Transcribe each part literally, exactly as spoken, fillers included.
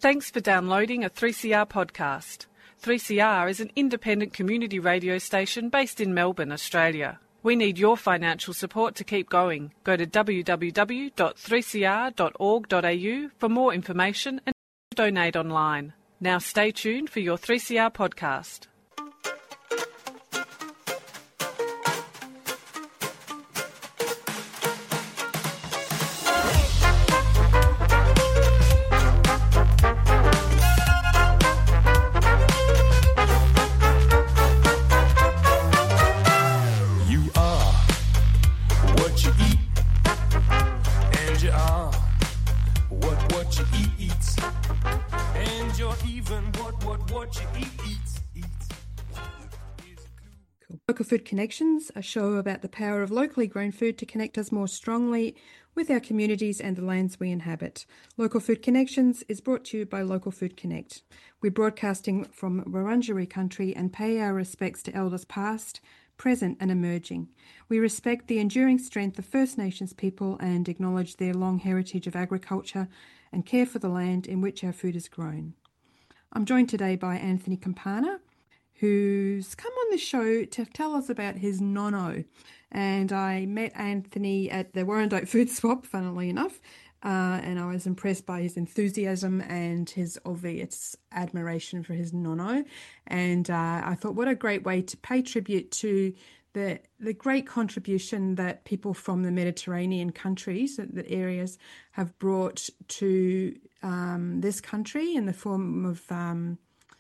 Thanks for downloading a three C R podcast. three C R is an independent community radio station based in Melbourne, Australia. We need your financial support to keep going. Go to w w w dot three c r dot org dot a u for more information and donate online. Now stay tuned for your three C R podcast. Local Food Connections, a show about the power of locally grown food to connect us more strongly with our communities and the lands we inhabit. Local Food Connections is brought to you by Local Food Connect. We're broadcasting from Wurundjeri country and pay our respects to elders past, present and emerging. We respect the enduring strength of First Nations people and acknowledge their long heritage of agriculture and care for the land in which our food is grown. I'm joined today by Anthony Campana, who's come on the show to tell us about his nono. And I met Anthony at the Warrandyte Food Swap, funnily enough, uh, and I was impressed by his enthusiasm and his obvious admiration for his nono. And uh, I thought, what a great way to pay tribute to the the great contribution that people from the Mediterranean countries, the areas, have brought to um, this country in the form of Um,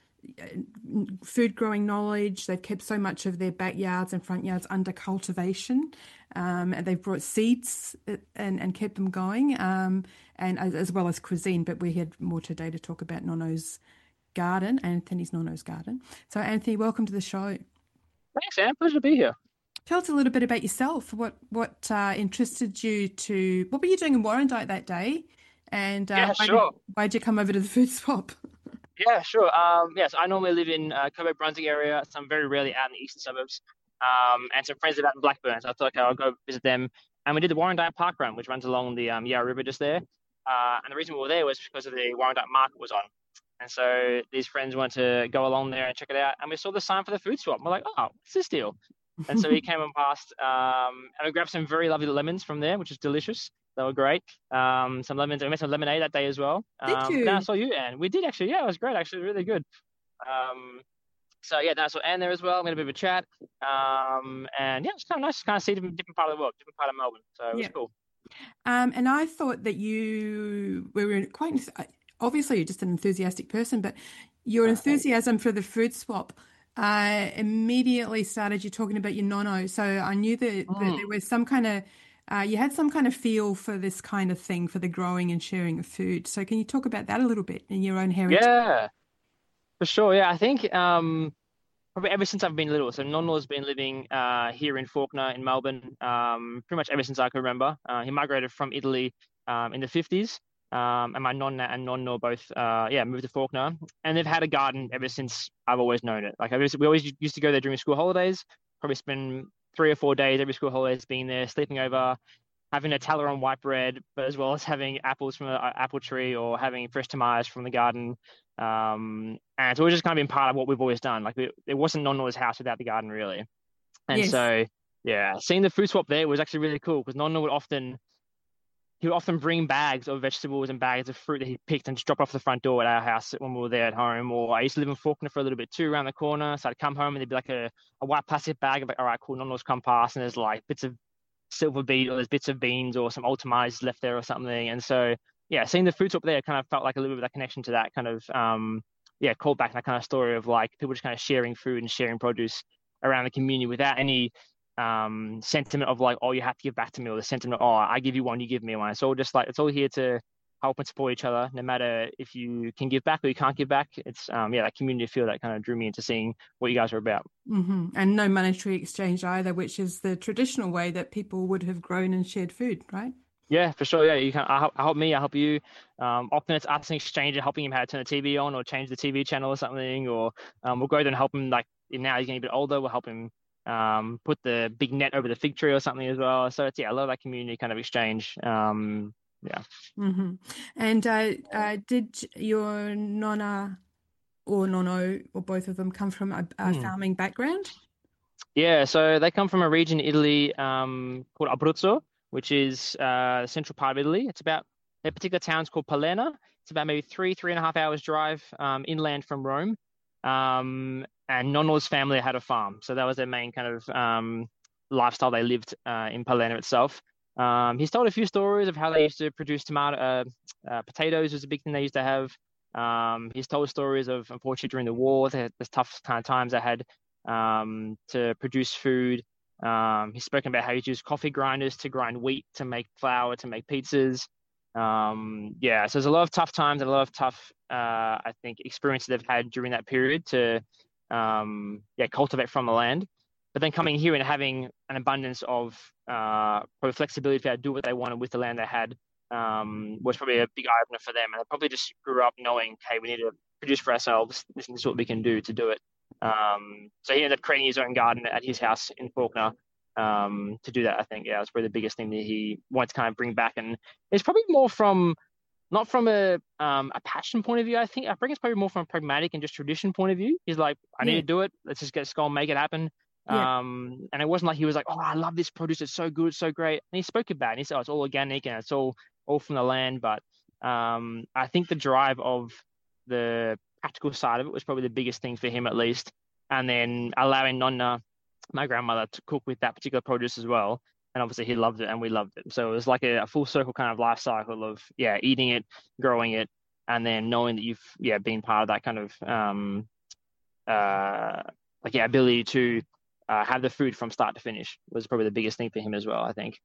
food growing knowledge. They've kept so much of their backyards and front yards under cultivation, um, and they've brought seeds and, and kept them going, um, and as, as well as cuisine. But we had more today to talk about Nono's garden, Anthony's Nono's garden. So Anthony, welcome to the show. Thanks, Anne. Pleasure to be here. Tell us a little bit about yourself. What what uh, interested you to? What were you doing in Warrandyte that day? And uh, yeah, why sure. did, why'd you come over to the food swap? Yeah, sure. Um, yes, I normally live in uh, Coburg, Brunswick area, so I'm very rarely out in the eastern suburbs. Um, and some friends live out in Blackburn, so I thought, okay, I'll go visit them. And we did the Warrandyte Park Run, which runs along the um, Yarra River just there. Uh, and the reason we were there was because of the Warrandyte market was on. And so these friends wanted to go along there and check it out. And we saw the sign for the food swap. We're like, oh, what's this deal? And so we came on past, um, and we grabbed some very lovely lemons from there, which is delicious. They were great. Um, some lemons. We made some lemonade that day as well. Did um, you? Then I saw you, Anne. We did actually. Yeah, it was great. Actually, really good. Um, so yeah, then I saw Anne there as well. We had a bit of a chat. Um, and yeah, it's kind of nice to kind of see a different, different part of the world, different part of Melbourne. So it was Yeah. cool. Um, and I thought that you were quite, obviously you're just an enthusiastic person, but your enthusiasm for the food swap uh, immediately started you talking about your nono. So I knew that, Mm. that there was some kind of, uh, you had some kind of feel for this kind of thing, for the growing and sharing of food. So can you talk about that a little bit in your own heritage? Yeah, for sure. Yeah, I think um, probably ever since I've been little. So Nonno's been living uh, here in Fawkner in Melbourne um, pretty much ever since I can remember. Uh, he migrated from Italy um, in the fifties. Um, and my nonna and nonno both, uh, yeah, moved to Fawkner, and they've had a garden ever since I've always known it. Like I was, we always used to go there during school holidays. Probably spend three or four days every school holidays being there, sleeping over, having a Taleron white bread, but as well as having apples from an apple tree or having fresh tomatoes from the garden. Um, and it's always just kind of been part of what we've always done. Like we, it wasn't Nonno's house without the garden, really. And Yes. so, yeah, seeing the food swap there was actually really cool because Nonno would often. He would often bring bags of vegetables and bags of fruit that he picked and just drop off the front door at our house when we were there at home. Or I used to live in Fawkner for a little bit too, around the corner. So I'd come home and there'd be like a, a white plastic bag of like, all right, cool, Nonno's come past, and there's like bits of silver beet or there's bits of beans or some old tomatoes left there or something. And so, yeah, seeing the food swap there kind of felt like a little bit of that connection to that kind of, um, yeah, called back that kind of story of like people just kind of sharing food and sharing produce around the community without any um sentiment of like, oh, you have to give back to me, or the sentiment, oh, I give you one, you give me one. It's all just like, it's all here to help and support each other, no matter if you can give back or you can't give back. It's um yeah, that community feel that kind of drew me into seeing what you guys are about. Mm-hmm. And no monetary exchange either, which is the traditional way that people would have grown and shared food, right? Yeah, for sure. Yeah, you can. I help, I help me. I help you. Um, often it's us in exchange of helping him how to turn the T V on or change the T V channel or something. Or um, we'll go there and help him. Like now he's getting a bit older. We'll help him um, put the big net over the fig tree or something as well. So it's yeah, I love that community kind of exchange. Um, yeah. Mm-hmm. And uh, uh, did your nonna or nonno or both of them come from a, a Hmm. farming background? Yeah, so they come from a region in Italy um, called Abruzzo, which is uh, the central part of Italy. It's about their particular town's called Palermo. It's about maybe three, three and a half hours drive um, inland from Rome. Um, and Nonno's family had a farm, so that was their main kind of um, lifestyle they lived uh, in Palermo itself. Um, he's told a few stories of how they used to produce tomato, uh, uh, potatoes was a big thing they used to have. Um, he's told stories of, unfortunately, during the war, the, the tough kind of times they had um, to produce food. Um, he's spoken about how he used coffee grinders to grind wheat to make flour to make pizzas. Um, yeah, so there's a lot of tough times and a lot of tough, uh, I think, experiences they've had during that period to, um, yeah, cultivate from the land. But then coming here and having an abundance of uh, probably flexibility to be able to do what they wanted with the land they had um, was probably a big eye opener for them. And they probably just grew up knowing, hey, we need to produce for ourselves. This is what we can do to do it. Um, so he ended up creating his own garden at his house in Faulkner um, to do that. I think, yeah, it's probably the biggest thing that he wanted to kind of bring back. And it's probably more from, not from a um, a passion point of view. I think I think it's probably more from a pragmatic and just tradition point of view. He's like, I need Yeah, to do it. Let's just get let's go and make it happen. yeah. Um, and it wasn't like he was like, oh, I love this produce. It's so good, it's so great. And he spoke about it. And he said, oh, it's all organic and it's all all from the land. But um, I think the drive of the practical side of it was probably the biggest thing for him, at least. And then allowing Nonna, my grandmother, to cook with that particular produce as well. And obviously he loved it and we loved it. So it was like a, a full circle kind of life cycle of, yeah, eating it, growing it, and then knowing that you've, yeah, been part of that kind of, um, uh, like, yeah, ability to uh, have the food from start to finish was probably the biggest thing for him as well, I think.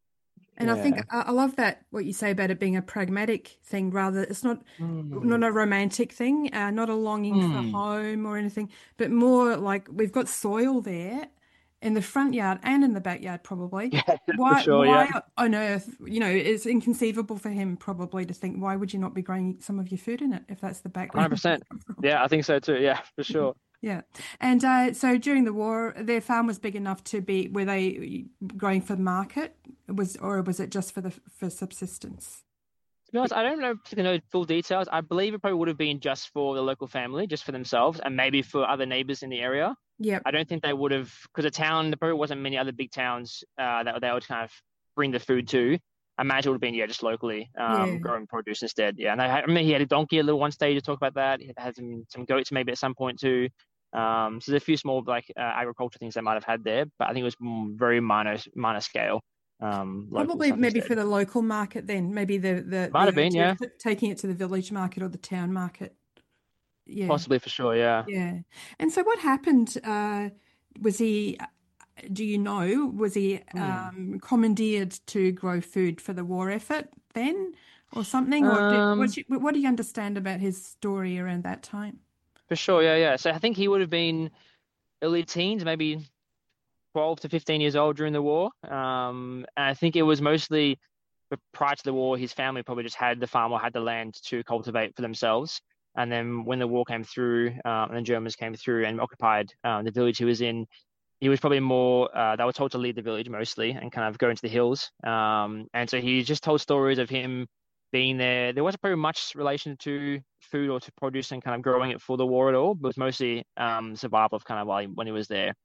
And I think Yeah. I I love that what you say about it being a pragmatic thing rather it's not Mm. not a romantic thing, uh, not a longing for Mm. home or anything, but more like we've got soil there in the front yard and in the backyard probably. Yeah, for Why sure. Yeah. why on earth, you know, it's inconceivable for him probably to think why would you not be growing some of your food in it if that's the background you've one hundred percent. come from? Yeah, I think so too. Yeah, for sure. Yeah. And uh, so during the war, their farm was big enough to be, were they growing for market? Was or was it just for the for subsistence? To be honest, I don't know particularly know full details. I believe it probably would have been just for the local family, just for themselves, and maybe for other neighbors in the area. Yep. I don't think they would have, because the town, there probably wasn't many other big towns uh, that they would kind of bring the food to. I imagine it would have been, yeah, just locally um, Yeah. growing produce instead. Yeah, and I, I remember he had a donkey a little one stage to talk about that. He had some some goats maybe at some point too. Um, so there's a few small like uh, agriculture things they might have had there, but I think it was mm, very minor minor scale, um, local Probably stuff maybe instead. for the local market then, maybe the the Might have the been, idea yeah, of t- taking it to the village market or the town market. Yeah. possibly for sure, yeah. Yeah. And so what happened? Uh, was he, do you know, was he Hmm. um, commandeered to grow food for the war effort then or something? Or did, Um, what's, your- what do you understand about his story around that time? for sure, yeah, yeah. So I think he would have been early teens, maybe twelve to fifteen years old during the war. Um, and I think it was mostly but prior to the war, his family probably just had the farm or had the land to cultivate for themselves. And then when the war came through, um, and the Germans came through and occupied um, the village he was in, he was probably more, uh, they were told to leave the village mostly and kind of go into the hills. Um, and so he just told stories of him being there. There wasn't very much relation to food or to produce and kind of growing it for the war at all, but it was mostly um, survival of kind of while he, when he was there.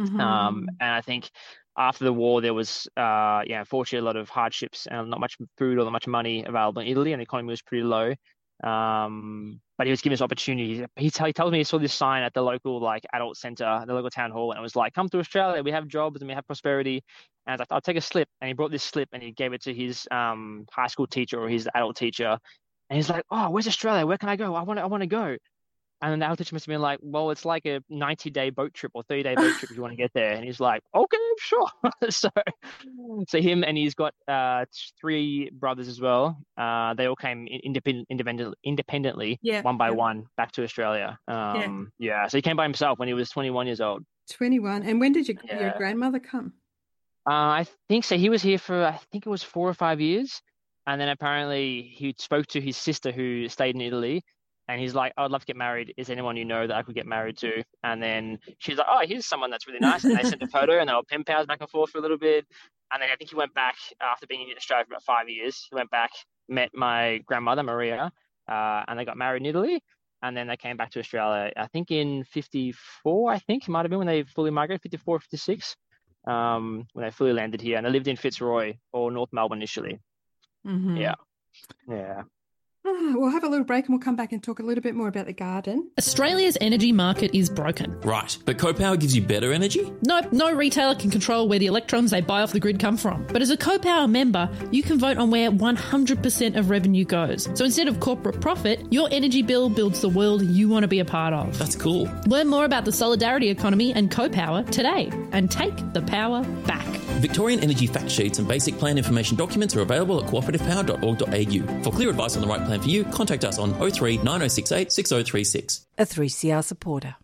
Um, Mm-hmm. and I think after the war, there was, uh, yeah, unfortunately, a lot of hardships and not much food or not much money available in Italy, and the economy was pretty low. Um, but he was given this opportunity. He, t- he tells me he saw this sign at the local like adult center, the local town hall, and it was like, "Come to Australia. We have jobs and we have prosperity." And I was like, "I'll take a slip." And he brought this slip and he gave it to his um high school teacher or his adult teacher. And he's like, "Oh, where's Australia? Where can I go? I want to, I want to go." And then the other teacher must have been like, well, it's like a ninety day boat trip or thirty day boat trip if you want to get there. And he's like, okay, sure. So, so him and he's got uh, three brothers as well. Uh, they all came independent, independent, independently, Yeah. one by Yeah. one, back to Australia. Yeah. Um, yeah, so he came by himself when he was twenty-one years old. twenty-one. And when did your, your Yeah. grandmother come? Uh, I think so. He was here for, I think it was four or five years. And then apparently he spoke to his sister who stayed in Italy. And he's like, I'd love to get married. Is anyone you know that I could get married to? And then she's like, oh, here's someone that's really nice. And they sent a photo and they were pen pals back and forth for a little bit. And then I think he went back after being in Australia for about five years. He went back, met my grandmother, Maria, uh, and they got married in Italy. And then they came back to Australia, I think in fifty-four, I think it might have been when they fully migrated, fifty-four, fifty-six, um, when they fully landed here. And they lived in Fitzroy or North Melbourne initially. Mm-hmm. Yeah. Yeah. We'll have a little break and we'll come back and talk a little bit more about the garden. Australia's energy market is broken. Right, but CoPower gives you better energy? Nope, no retailer can control where the electrons they buy off the grid come from. But as a CoPower member, you can vote on where one hundred percent of revenue goes. So instead of corporate profit, your energy bill builds the world you want to be a part of. That's cool. Learn more about the solidarity economy and CoPower today and take the power back. Victorian energy fact sheets and basic plan information documents are available at cooperative power dot org dot a u. For clear advice on the right plan for you, contact us on oh three nine oh six eight six oh three six. A three C R supporter.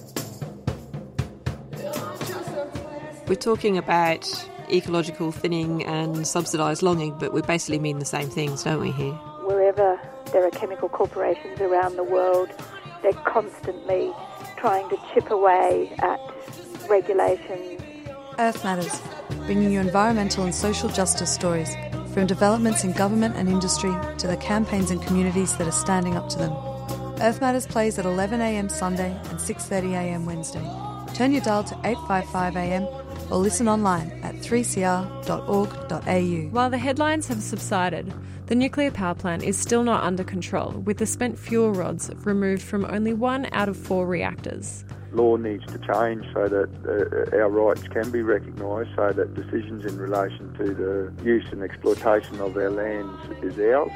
We're talking about ecological thinning and subsidised longing, but we basically mean the same things, don't we, here? Wherever there are chemical corporations around the world, they're constantly trying to chip away at regulations. Earth Matters, bringing you environmental and social justice stories, from developments in government and industry to the campaigns and communities that are standing up to them. Earth Matters plays at eleven a m Sunday and six thirty a m Wednesday. Turn your dial to eight fifty-five a m or listen online at three c r dot org dot a u. While the headlines have subsided, the nuclear power plant is still not under control, with the spent fuel rods removed from only one out of four reactors. Law needs to change so that uh, our rights can be recognised, so that decisions in relation to the use and exploitation of our lands is ours.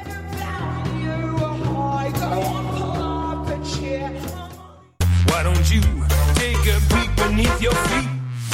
Why don't you take a peek beneath your feet?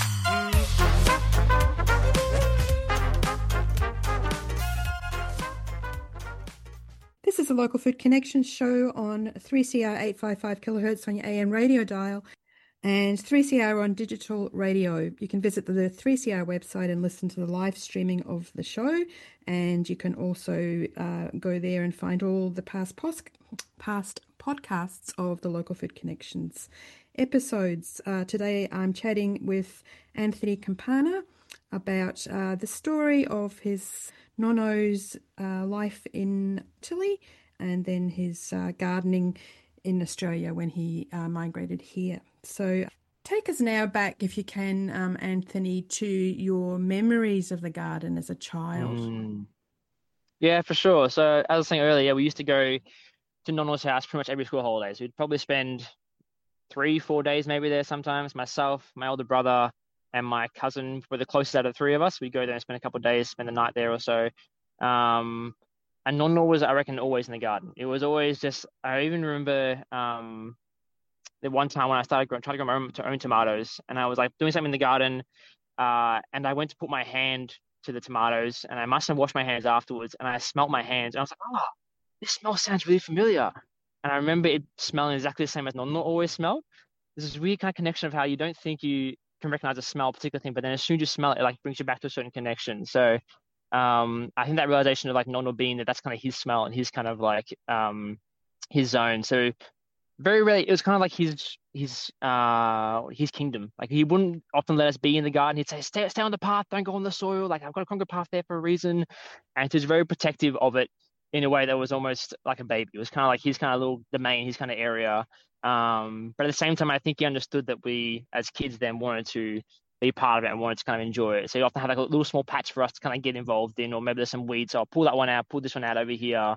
This is the Local Food Connection show on three C R eight fifty-five kilohertz on your A M radio dial and three C R on digital radio. You can visit the three C R website and listen to the live streaming of the show, and you can also uh, go there and find all the past pos- past podcasts of the Local Food Connections episodes. Uh, today I'm chatting with Anthony Campana about uh, the story of his nonno's uh, life in Italy and then his uh, gardening in Australia when he uh, migrated here. So take us now back, if you can, um, Anthony, to your memories of the garden as a child. Mm. Yeah, for sure. So as I was saying earlier, we used to go to nonno's house pretty much every school holidays. We'd probably spend three, four days maybe there sometimes. Myself, my older brother, and my cousin were the closest out of the three of us. We'd go there and spend a couple of days, spend the night there or so. Um, and nonno was, I reckon, always in the garden. It was always just, I even remember um, the one time when I started growing, trying to grow my own, to own tomatoes, and I was like doing something in the garden, uh, and I went to put my hand to the tomatoes, and I must have washed my hands afterwards, and I smelt my hands, and I was like, oh, this smell sounds really familiar. And I remember it smelling exactly the same as nonno always smelled. There's this weird kind of connection of how you don't think you can recognize a smell, a particular thing, but then as soon as you smell it, it like brings you back to a certain connection. So um, I think that realization of like nonno being that that's kind of his smell and his kind of like um, his zone. So very rarely, it was kind of like his his uh his kingdom. Like he wouldn't often let us be in the garden. He'd say, stay, stay on the path, don't go on the soil. Like I've got a concrete path there for a reason. And he was very protective of it in a way that was almost like a baby. It was kind of like his kind of little domain, his kind of area. Um, but at the same time, I think he understood that we, as kids, then wanted to be part of it and wanted to kind of enjoy it. So he often had like a little small patch for us to kind of get involved in, or maybe there's some weeds. So I'll pull that one out, pull this one out over here.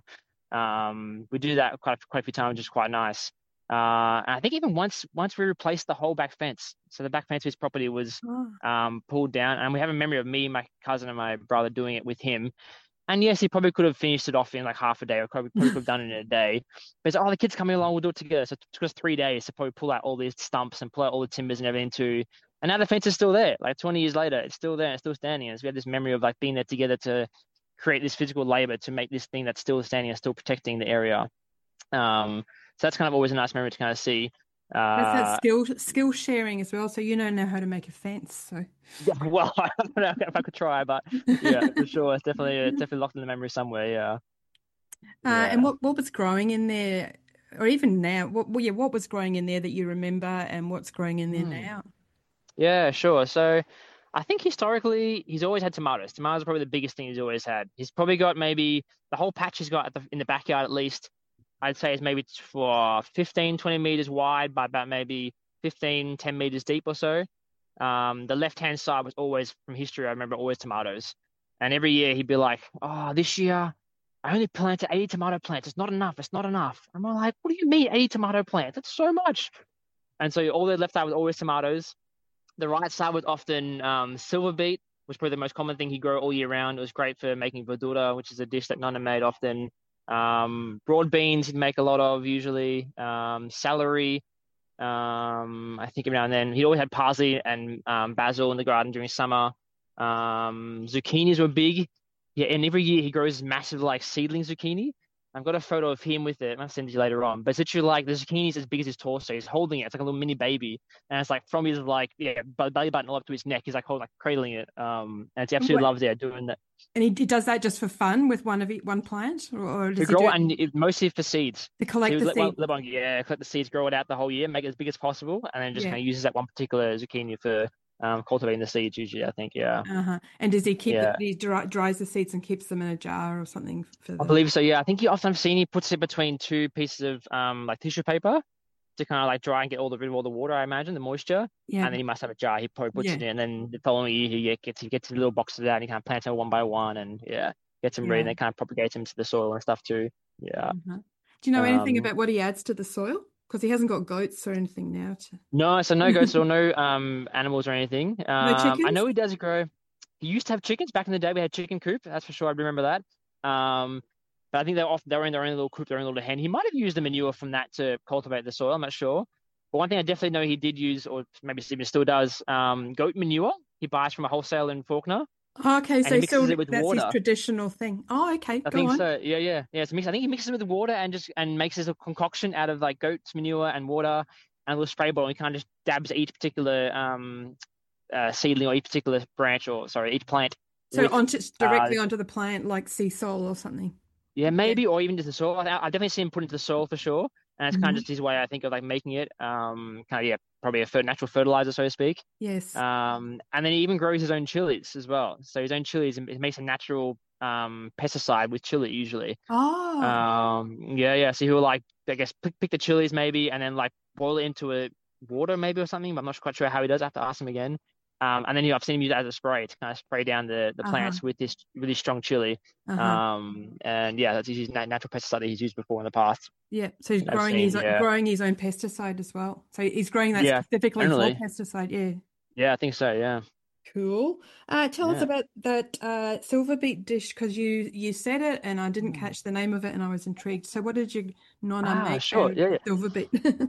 Um, we do that quite quite a few times, which is quite nice. Uh, and I think even once once we replaced the whole back fence. So the back fence of his property was oh. um, pulled down, and we have a memory of me, my cousin, and my brother doing it with him. And yes, he probably could have finished it off in like half a day, or probably, probably could have done it in a day. But it's like, oh, the kid's coming along, we'll do it together. So it took us three days to probably pull out all these stumps and pull out all the timbers and everything too. And now the fence is still there. Like twenty years later, it's still there, it's still standing. And so we have this memory of like being there together to create this physical labor to make this thing that's still standing and still protecting the area. Um, so that's kind of always a nice memory to kind of see. Uh, That's that skill skill sharing as well. So you don't know how to make a fence. So yeah, well, I don't know if I could try, but yeah, for sure, it's definitely it's definitely locked in the memory somewhere. Yeah. Uh, yeah. And what what was growing in there or even now, what well, yeah, what was growing in there that you remember, and what's growing in there Hmm. now? Yeah, sure. So I think historically he's always had tomatoes. Tomatoes are probably the biggest thing he's always had. He's probably got maybe the whole patch he's got at the, in the backyard at least, I'd say is maybe for fifteen, twenty meters wide by about maybe fifteen, ten meters deep or so. Um, the left-hand side was always, from history, I remember always tomatoes. And every year he'd be like, oh, this year I only planted eighty tomato plants. It's not enough. It's not enough. And I'm like, what do you mean eighty tomato plants? That's so much. And so all the left side was always tomatoes. The right side was often um, silver beet, which was probably the most common thing he grew all year round. It was great for making verdura, which is a dish that Nonna made often. Um, broad beans he'd make a lot of usually. Um, celery. Um, I think every now and then he always had parsley and um, basil in the garden during summer. Um, zucchinis were big. Yeah, and every year he grows massive like seedling zucchini. I've got a photo of him with it. I'll send it to you later on. But it's literally like the zucchini's as big as his torso. He's holding it. It's like a little mini baby. And it's like from his like, yeah, belly button all up to his neck. He's like holding, like cradling it. Um, and he absolutely Wait. loves it, doing that. And he, he does that just for fun with one of each, one plant, or, or does We he grow do it, and it, mostly for seeds. to collect So he the would let, seed? let one, yeah, collect the seeds, grow it out the whole year, make it as big as possible, and then just Yeah. kind of uses that one particular zucchini for um, cultivating the seeds usually, I think, yeah. Uh-huh. And does he keep Yeah. it, he dry, dries the seeds and keeps them in a jar or something for I the... believe so, yeah. I think you often have seen he puts it between two pieces of um like tissue paper to kind of like dry and get all the rid of all the water, I imagine, the moisture. Yeah. And then he must have a jar. He probably puts Yeah. it in, and then the following year he gets he gets his little boxes out and he kind of plants them one by one, and yeah, gets them ready, and Yeah. then kind of propagates them to the soil and stuff too. Yeah. Uh-huh. Do you know anything Um, about what he adds to the soil? Because he hasn't got goats or anything now. To... No, so no goats or no um animals or anything. No Um, I chickens? know he does grow. He used to have chickens back in the day. We had chicken coop, that's for sure. I remember that. Um, but I think they were often they were in their own little coop, their own little hen. He might have used the manure from that to cultivate the soil. I'm not sure. But one thing I definitely know he did use, or maybe even still does, um, goat manure. He buys from a wholesaler in Faulkner. Oh, okay, And so he he still, mixes it with that's his water. traditional thing. Oh, okay, I go think on. so. Yeah, yeah, yeah. It's a mix. I think he mixes it with water and just and makes this a concoction out of like goat's manure and water and a little spray bottle. And he kind of just dabs each particular um uh, seedling or each particular branch or sorry each plant. So with, onto directly uh, onto the plant, like sea soil or something. Yeah, maybe, or even just the soil. I, I definitely see him put into the soil for sure, and it's kind Mhm. of just his way, I think, of like making it. Um, kind of yeah, probably a fer- natural fertilizer, so to speak. Yes. Um, and then he even grows his own chilies as well. So his own chilies, he makes a natural um pesticide with chili usually. Oh, Um, yeah, yeah. So he'll like, I guess, pick, pick the chilies maybe, and then like boil it into a water maybe or something. But I'm not quite sure how he does. I have to ask him again. Um, and then you I've seen him use it as a spray to kind of spray down the, the Uh-huh. plants with this really strong chili. uh-huh. Um, and yeah, that's his nat- natural pesticide that he's used before in the past. Yeah, so he's I've growing seen, his own, yeah. growing his own pesticide as well. So he's growing that Yeah, specifically generally. for pesticide. Yeah. Yeah, I think so. Yeah. Cool. Uh, tell us Yeah. about that uh, silver beet dish, because you you said it and I didn't catch the name of it, and I was intrigued. So what did your nonna Ah, make sure. out of Yeah, yeah. silver beet?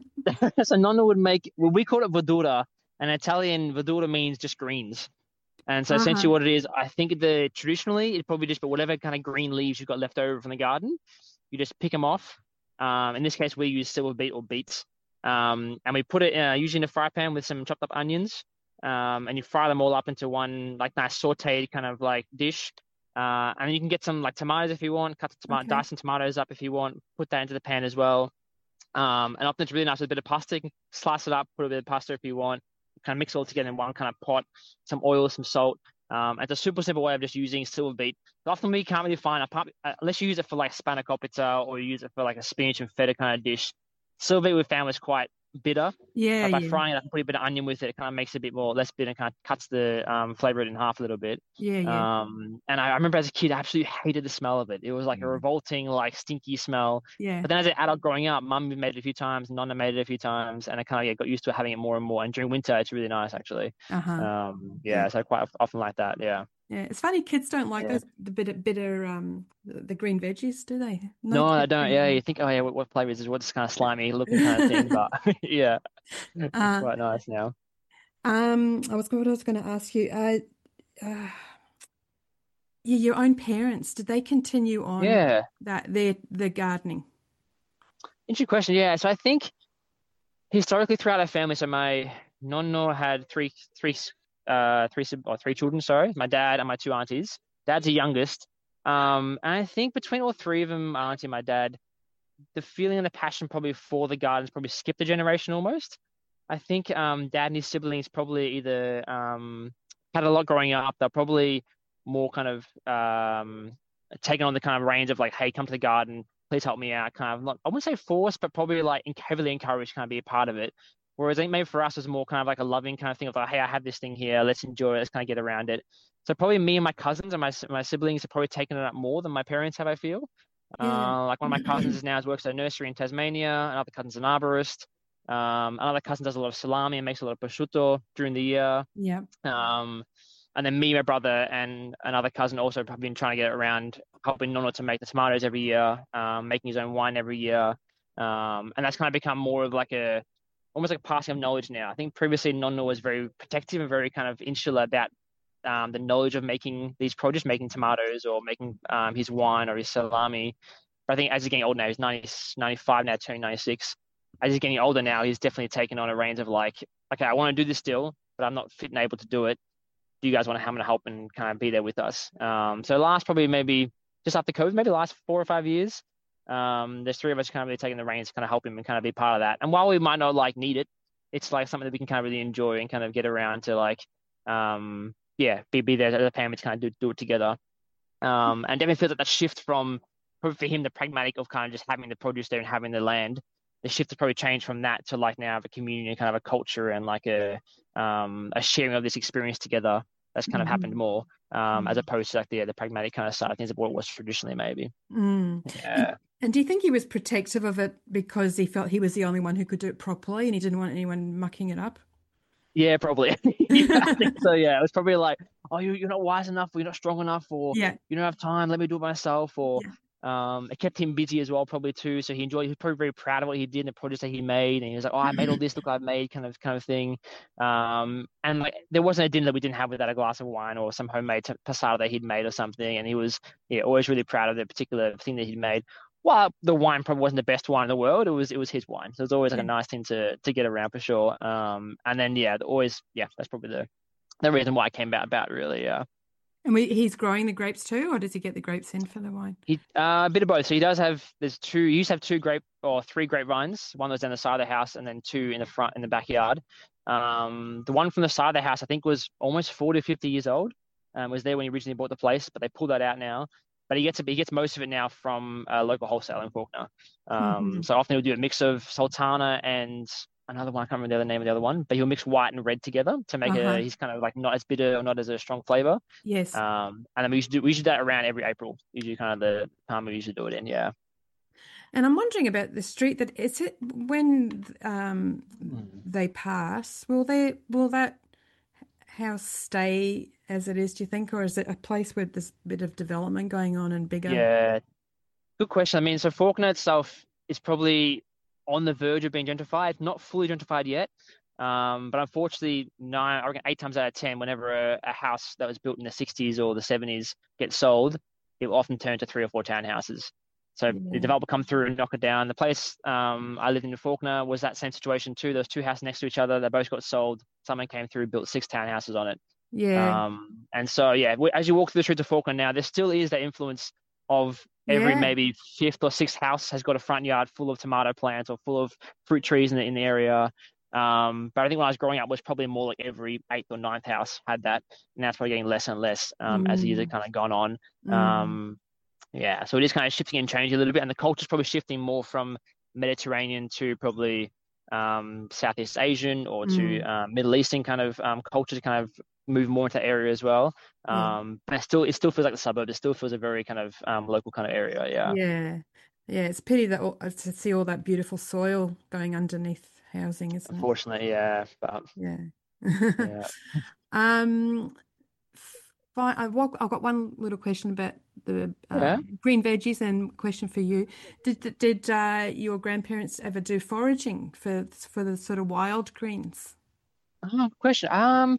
So Nonna would make, well, we call it verdura, and Italian verdura means just greens. And so essentially Uh-huh. what it is, I think the traditionally it'd probably just be whatever kind of green leaves you've got left over from the garden, you just pick them off. Um, in this case, we use silver beet or beets, um, and we put it uh, usually in a fry pan with some chopped up onions, um, and you fry them all up into one like nice sautéed kind of like dish. Uh, and you can get some like tomatoes if you want, cut the tomato, Okay. dice some tomatoes up if you want, put that into the pan as well. Um, and often it's really nice with a bit of pasta. You can slice it up, put a bit of pasta if you want, kind of mix it all together in one kind of pot, some oil, some salt. Um, it's a super simple way of just using silver beet. But often we can't really find, apart, uh, unless you use it for like spanakopita or you use it for like a spinach and feta kind of dish. Silver beet we found was quite bitter. Yeah, But by yeah, frying it up and putting a bit of onion with it, it kind of makes it a bit more less bitter and kind of cuts the um, flavor it in half a little bit. yeah, yeah. Um, and I, I remember as a kid, I absolutely hated the smell of it. It was like a revolting, like stinky smell. Yeah. But then as an adult growing up, Mum made it a few times, Nonna made it a few times, and I kind of yeah, got used to having it more and more. And during winter, it's really nice actually. Uh-huh. Um, yeah, so quite often like that. Yeah. Yeah, it's funny kids don't like Yeah. those the bitter bitter um the, the green veggies, do they? No, I kids don't. really Yeah, like you think, oh yeah, what, what flavor is this? What's this kind of slimy looking kind of thing? But yeah, it's Uh, quite nice now. Um, I was what I was going to ask you. Uh, uh, yeah, your own parents, did they continue on Yeah. that their their gardening? Interesting question. Yeah, so I think historically throughout our family, so my nonno had three, three, uh, three, sib- or three children. Sorry, my dad and my two aunties. Dad's the youngest. Um, and I think between all three of them, my auntie and my dad, the feeling and the passion probably for the gardens probably skipped a generation almost. I think um, Dad and his siblings probably either um, had a lot growing up. They're probably more kind of um, taking on the kind of reins of like, hey, come to the garden, please help me out. Kind of not, I wouldn't say forced, but probably like heavily encouraged to kind of be a part of it. Whereas I think maybe for us it was more kind of like a loving kind of thing of like, hey, I have this thing here, let's enjoy it, let's kind of get around it. So probably me and my cousins and my my siblings have probably taken it up more than my parents have, I feel. Yeah. Uh, like one of my cousins now works at a nursery in Tasmania, another cousin's an arborist. Um, another cousin does a lot of salami and makes a lot of prosciutto during the year. Yeah. Um, and then me, my brother, and another cousin also have been trying to get around helping Nono to make the tomatoes every year, um, making his own wine every year. Um, and that's kind of become more of like a almost like a passing of knowledge now. I think previously Nono was very protective and very kind of insular about um, the knowledge of making these produce, making tomatoes or making um, his wine or his salami. But I think as he's getting older now, he's ninety, ninety-five now, turning ninety-six. As he's getting older now, he's definitely taken on a reins of like, okay, I want to do this still, but I'm not fit and able to do it. Do you guys want to come and help and kind of be there with us? Um, so last probably maybe just after COVID, maybe the last four or five years, um, there's three of us kind of really taking the reins to kind of help him and kind of be part of that. And while we might not like need it, it's like something that we can kind of really enjoy and kind of get around to like, um, yeah, be be there as a family to kind of do, do it together. Um, and definitely feels like that shift from probably for him the pragmatic of kind of just having the produce there and having the land. The shift has probably changed from that to like now a community and kind of a culture and like a um a sharing of this experience together. That's kind of mm-hmm. happened more, um, mm-hmm. as opposed to like the the pragmatic kind of side of things of what it was traditionally, maybe. Mm. Yeah. And, and do you think he was protective of it because he felt he was the only one who could do it properly, and he didn't want anyone mucking it up? Yeah, probably. Yeah, I think so. Yeah, it was probably like, oh, you you're not wise enough, or you're not strong enough, or yeah. you don't have time. Let me do it myself, or. Yeah. Um, it kept him busy as well, probably too. So he enjoyed. He was probably very proud of what he did and the projects that he made. And he was like, "Oh, I made all this. Look, I've made kind of kind of thing." Um, and like there wasn't a dinner that we didn't have without a glass of wine or some homemade passata that he'd made or something. And he was, yeah, always really proud of the particular thing that he'd made. Well, the wine probably wasn't the best wine in the world. It was it was his wine. So it was always like a nice thing to to get around for sure. Um, and then yeah, always yeah, that's probably the the reason why I came about about really. Yeah. And we, he's growing the grapes too, or does he get the grapes in for the wine? He, uh, a bit of both. So he does have, there's two, he used to have two grape or three grapevines. One was on the side of the house and then two in the front, in the backyard. Um, the one from the side of the house, I think was almost forty, fifty years old. Um, was there when he originally bought the place, but they pulled that out now. But he gets, a, he gets most of it now from a local wholesaler in Fawkner. Um, mm-hmm. So often he'll do a mix of Sultana and another one, I can't remember the other name of the other one, but he'll mix white and red together to make uh-huh. a, he's kind of like not as bitter or not as a strong flavor. Yes. Um, and then we usually do, we usually do that around every April, usually kind of the time we usually do it in, yeah. And I'm wondering about the street that, is it when um, mm. they pass, will they, will that house stay as it is, do you think, or is it a place where there's a bit of development going on and bigger? Yeah, good question. I mean, so Fawkner itself is probably on the verge of being gentrified, not fully gentrified yet. Um, but unfortunately, nine, I reckon eight times out of ten, whenever a, a house that was built in the sixties or the seventies gets sold, it will often turn to three or four townhouses. So yeah. the developer come through and knock it down. The place um, I lived in Fawkner was that same situation too. There was two houses next to each other. They both got sold. Someone came through, built six townhouses on it. Yeah. Um, and so, yeah, as you walk through the streets of Fawkner now, there still is that influence of every yeah. maybe fifth or sixth house has got a front yard full of tomato plants or full of fruit trees in the, in the area. Um, but I think when I was growing up, it was probably more like every eighth or ninth house had that. And that's probably getting less and less um, mm. as the years have kind of gone on. Mm. Um, yeah, so it is kind of shifting and changing a little bit. And the culture's probably shifting more from Mediterranean to probably um, Southeast Asian or to mm. uh, Middle Eastern kind of um, culture to kind of move more into that area as well. Um, yeah. But it still, it still feels like the suburb. It still feels a very kind of um, local kind of area. Yeah. Yeah. Yeah. It's a pity that all, to see all that beautiful soil going underneath housing, isn't it? Unfortunately, yeah. But yeah. yeah. um, fine. I've got one little question about the uh, yeah. green veggies, and question for you. Did did uh, your grandparents ever do foraging for for the sort of wild greens? Oh, question. Um,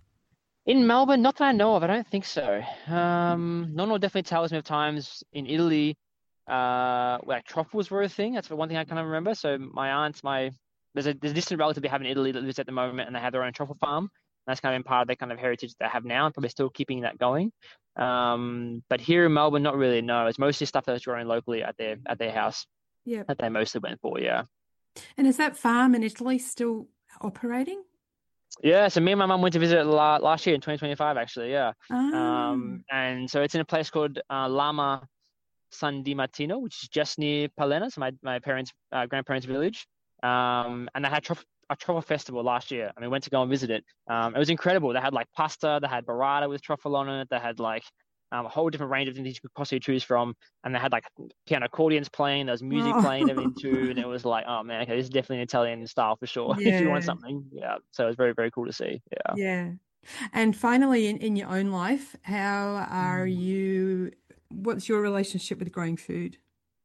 In Melbourne, not that I know of, I don't think so. Um, Nono definitely tells me of times in Italy uh, where truffles were a thing. That's the one thing I kind of remember. So my aunt's, my there's a, there's a distant relative we have in Italy that lives at the moment, and they have their own truffle farm. And that's kind of in part of their kind of heritage they have now, and probably still keeping that going. Um, but here in Melbourne, not really. No, it's mostly stuff that's growing locally at their at their house. Yeah. that they mostly went for, yeah. And is that farm in Italy still operating? Yeah, so me and my mum went to visit it la last year in twenty twenty-five, actually, yeah. Ah. Um, and so it's in a place called uh, Lama San Di Martino, which is just near Palena, so my, my parents' uh, grandparents' village. Um, and they had truff a truffle festival last year, and we went to go and visit it. Um, it was incredible. They had like pasta, they had burrata with truffle on it, they had like um, a whole different range of things you could possibly choose from, and they had like piano accordions playing, there was music Oh. playing, everything too, and it was like, oh man, okay, this is definitely an Italian style for sure. If you want Yeah. something, yeah. So it was very, very cool to see. Yeah. Yeah. And finally, in, in your own life, how are you, what's your relationship with growing food?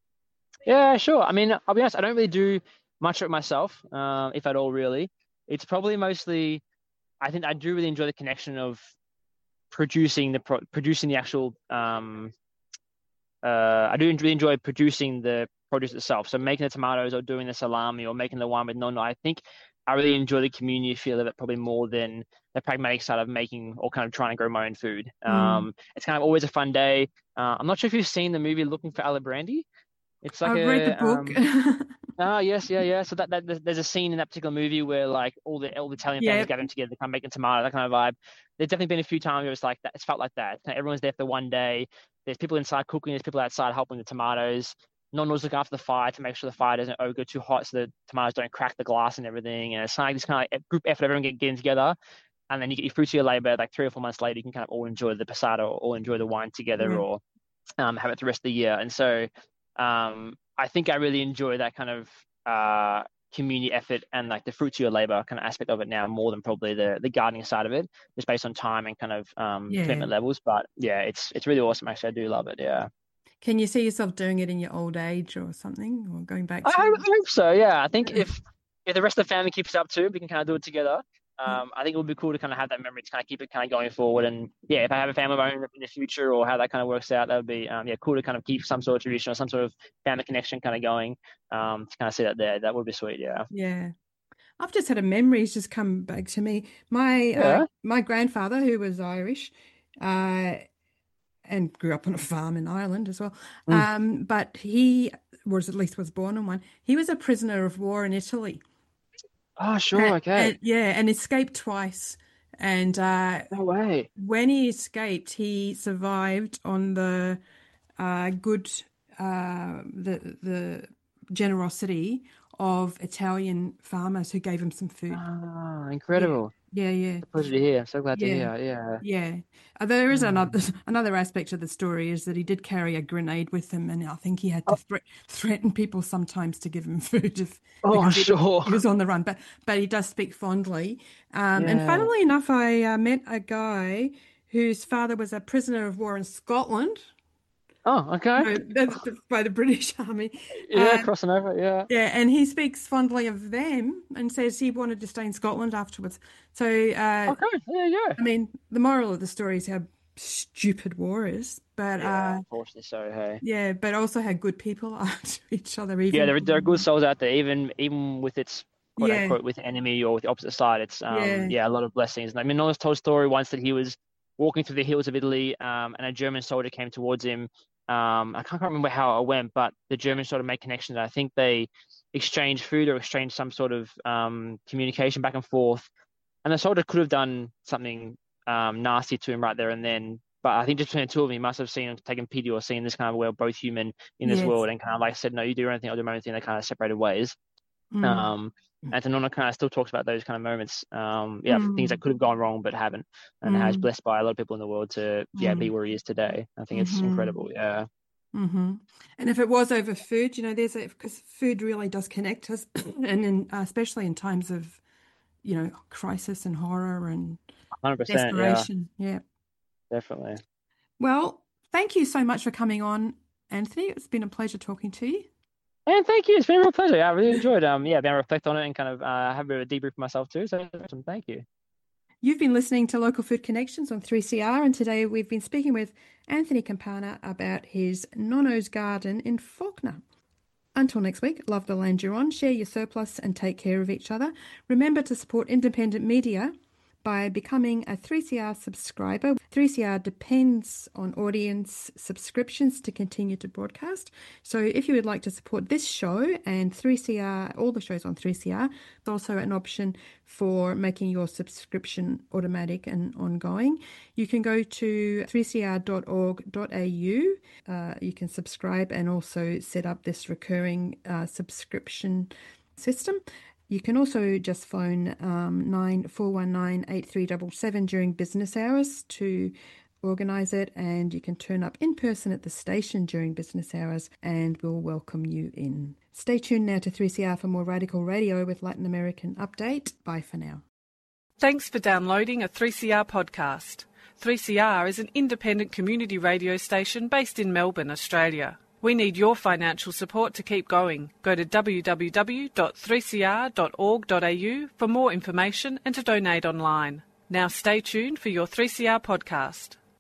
Yeah, sure. I mean, I'll be honest, I don't really do much of it myself, uh, if at all, really. It's probably mostly, I think I do really enjoy the connection of producing the pro producing the actual. Um, uh, I do really enjoy producing the produce itself. So making the tomatoes or doing the salami or making the wine with nonno. I think I really enjoy the community feel of it probably more than the pragmatic side of making or kind of trying to grow my own food. Mm. Um, it's kind of always a fun day. Uh, I'm not sure if you've seen the movie Looking for Alibrandi. It's like I've a, read the book. Um, ah, yes, yeah, yeah. So that, that there's a scene in that particular movie where like all the all the Italian families Yep. gathering together, kind of making tomato, that kind of vibe. There's definitely been a few times where it's like that. It's felt like that. Everyone's there for the one day. There's people inside cooking. There's people outside helping the tomatoes. Nonno's looking after the fire to make sure the fire doesn't oh, go too hot, so the tomatoes don't crack the glass and everything. And it's kind of like this kind of like group effort, everyone get, getting together. And then you get your fruit to your labor. Like three or four months later, you can kind of all enjoy the passata or all enjoy the wine together, Yeah. or um, have it the rest of the year. And so um, I think I really enjoy that kind of uh, community effort and like the fruit to your labor kind of aspect of it now more than probably the the gardening side of it, just based on time and kind of um, Yeah. commitment levels. But yeah, it's it's really awesome. Actually, I do love it. Yeah. Can you see yourself doing it in your old age or something, or going back I to? hope, I hope so. Yeah, I think if if the rest of the family keeps it up too, we can kind of do it together. Um, I think it would be cool to kind of have that memory to kind of keep it kind of going forward. And yeah, if I have a family of my own in the future or how that kind of works out, that would be um, yeah cool to kind of keep some sort of tradition or some sort of family connection kind of going. Um, to kind of see that there, that would be sweet. Yeah. Yeah. I've just had a memory just come back to me. My Yeah. uh, my grandfather, who was Irish, uh, and grew up on a farm in Ireland as well, Mm. um, but he was at least was born on one. He was a prisoner of war in Italy. Oh, sure. And- Okay. and- yeah, and escaped twice. And uh, No way. when he escaped, he survived on the uh, good, uh, the the generosity of Italian farmers who gave him some food. Ah, incredible. Yeah, yeah, It's a pleasure to hear. I'm so glad to Yeah. hear. Yeah. yeah. Uh, there is Mm. another another aspect of the story is that he did carry a grenade with him, and I think he had to thre threaten people sometimes to give him food if Oh, because he was- sure. he was on the run. But but he does speak fondly. Um, And Yeah. funnily enough, I uh, met a guy whose father was a prisoner of war in Scotland. Oh, okay. No, that's the- by the British Army. Yeah, Um, crossing over. Yeah. Yeah, and he speaks fondly of them and says he wanted to stay in Scotland afterwards. So, uh, Okay. There you go. I mean, the moral of the story is how stupid war is, but Yeah, uh, unfortunately so. Hey. yeah, but also how good people are to each other. Even Yeah, there, there are good souls out there, even even with its quote Yeah. unquote with the enemy or with the opposite side. It's um Yeah. yeah, a lot of blessings. And I mean, Nolan's told a story once that he was walking through the hills of Italy, um, and a German soldier came towards him. Um, I can't remember how it went, but the Germans sort of made connections. I think they exchanged food or exchanged some sort of um communication back and forth. And the soldier could have done something um nasty to him right there and then. But I think just between the two of them, he must have seen him taken pity or seen this kind of we're both human in this Yes. world and kind of like said, no, you do your own thing, I'll do my own thing. They kind of separated ways. Mm. Um, and Nonna kind of still talks about those kind of moments. Um, yeah, Mm. things that could have gone wrong but haven't, and how he's Mm. blessed by a lot of people in the world to yeah be Mm. where he is today. I think it's Mhm. incredible. Yeah. hmm And if it was over food, you know, there's a because food really does connect us, and in, uh, especially in times of, you know, crisis and horror and Hundred percent. Yeah, desperation. Yeah. definitely. Well, thank you so much for coming on, Anthony. It's been a pleasure talking to you. And thank you. It's been a real pleasure. Yeah, I really enjoyed um yeah being able to reflect on it and kind of uh, have a bit of a debrief myself too. So awesome. Thank you. You've been listening to Local Food Connections on three C R, and today we've been speaking with Anthony Campana about his Nonno's Garden in Fawkner. Until next week, love the land you're on, share your surplus and take care of each other. Remember to support independent media by becoming a three C R subscriber. three C R depends on audience subscriptions to continue to broadcast. So if you would like to support this show and three C R, all the shows on three C R, there's also an option for making your subscription automatic and ongoing. You can go to three c r dot org dot a u. Uh, you can subscribe and also set up this recurring uh, subscription system. You can also just phone um, nine four one nine, eight three seven seven during business hours to organise it, and you can turn up in person at the station during business hours and we'll welcome you in. Stay tuned now to three C R for more Radical Radio with Latin American Update. Bye for now. Thanks for downloading a three C R podcast. three C R is an independent community radio station based in Melbourne, Australia. We need your financial support to keep going. Go to w w w dot three c r dot org dot a u for more information and to donate online. Now stay tuned for your three C R podcast.